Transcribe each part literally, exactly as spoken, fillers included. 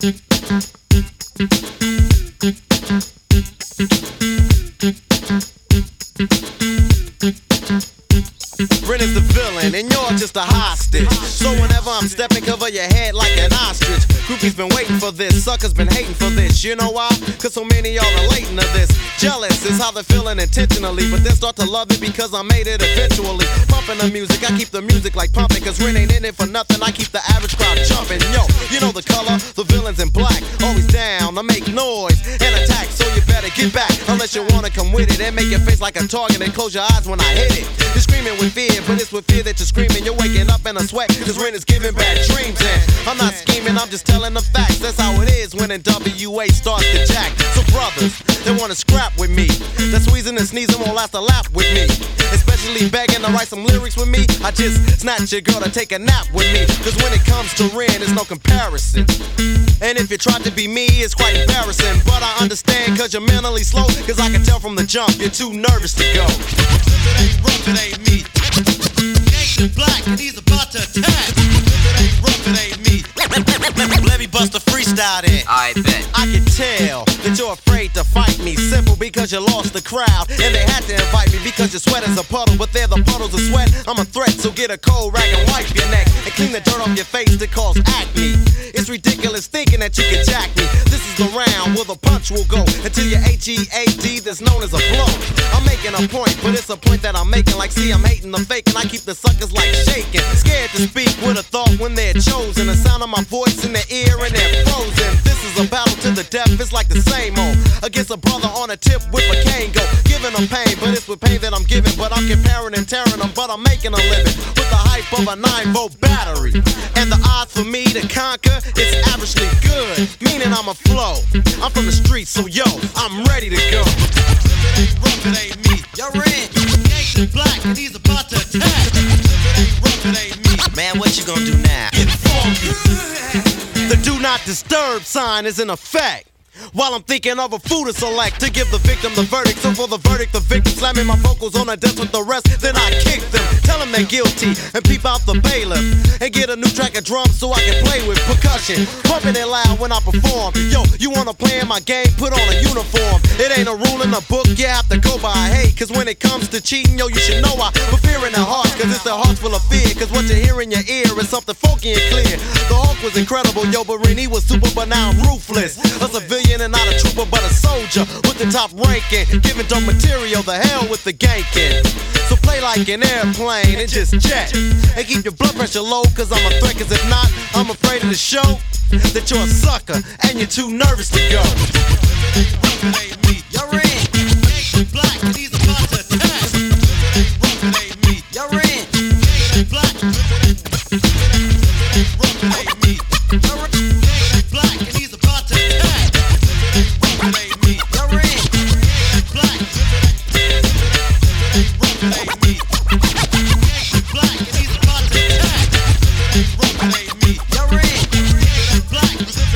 Ren is the villain and you're just a hostage. So whenever I'm stepping, cover your head like an ostrich. Groupies been waiting for this, suckers been hating for this. You know why? Cause so many are relating to this. Jealous is how they're feeling intentionally, but then start to love it because I made it eventually. Pumping the music, I keep the music like pumping. Cause Ren ain't in it for nothing, I keep the average crowd jumping. Yo, you know the color, the villain's in black. Always down to make noise and attack, so you better get back. Unless you wanna come with it and make your face like a target and close your eyes when I hit it. You're screaming with fear, but it's with fear that you're screaming. You're waking up in a sweat, cause Ren is giving bad dreams. And I'm not scheming, I'm just telling the facts. That's how it is when in W A starts to jack. So brothers, they wanna scrap with me. That squeezing and sneezing won't last a lap with me. Especially begging to write some lyrics with me. I just snatch your girl to take a nap with me. Cause when it comes to Ren, there's no comparison. And if you try to be me, it's quite embarrassing. But I understand cause you're mentally slow. Cause I can tell from the jump, you're too nervous to go. It ain't rough, it ain't me. Gangsta black and he's about to attack. It ain't rough, it ain't me. Let me bust a freestyle then. I bet. I can tell that you're afraid to fight me. Simple because you lost the crowd. And they had to invite me because your sweat is a puddle. But they're the puddles of sweat. I'm a threat, so get a cold rag and wipe your neck. And clean the dirt off your face that cause acne. It's ridiculous thinking that you can jack me. This is the round where the punch will go until your H E A D that's known as a blow. I'm making a point, but it's a point that I'm making. Like, see, I'm hating the fake and I keep the suckers like shaking. Scared to speak with a thought when they're chosen. The sound of my voice in their ear and they're frozen. This is a battle to the death, it's like the same old. Against a brother on a tip with a cane go. Giving them pain, but it's with pain that I'm giving. But I'm comparing and tearing them, but I'm making a living. With the hype of a nine volt battery. And the odds for me to conquer, it's averagely good. Meaning I'm a flow. I'm from the streets, so yo, I'm ready to go. It ain't rough, it ain't me. Yo, Ren. Gangsta black and he's about to attack. It ain't rough, it ain't me. Man, what you gonna do now? Get funky. The do not disturb sign is in effect. While I'm thinking of a food to select to give the victim the verdict. So for the verdict, the victim slamming my vocals on the desk with the rest. Then I kick them, tell them they're guilty, and peep out the bailiff. And get a new track of drums so I can play with percussion. Pumping it loud when I perform. Yo, you wanna play in my game? Put on a uniform. It ain't a rule in the book, you have to go by. Hey, cause when it comes to cheating, yo, you should know I put fear in their hearts. Cause it's their hearts full of fear. Cause what you hear in your ear is something funky and clear. The Hulk was incredible, yo, but Renee was super, but now I'm ruthless. A civilian and not a trooper, but a soldier with the top ranking, giving dope material, the hell with the ganking. So play like an airplane and just jet, and keep your blood pressure low, cause I'm a threat. Cause if not, I'm afraid of the show that you're a sucker and you're too nervous to go. It ain't me. Yo, Ren. Gangsta black and he's about to attack. It ain't rough, it ain't me. Yo, Ren. Gangsta black. It ain't rough, it ain't me. Yo, Ren. Gangsta black and he's about to attack. It ain't me. Yo, Ren. Black. It ain't rough, it ain't me. Black and he's about to attack. It ain't rough, it ain't me. Yo, Ren. Black.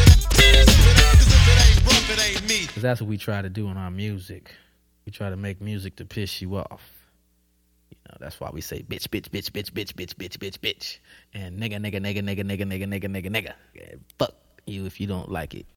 It ain't rough, it ain't me. Because that's what we try to do in our music. We try to make music to piss you off. You know, that's why we say bitch, bitch, bitch, bitch, bitch, bitch, bitch, bitch, bitch. And nigga, nigga, nigga, nigga, nigga, nigga, nigga, nigga, nigga. Yeah, fuck you if you don't like it.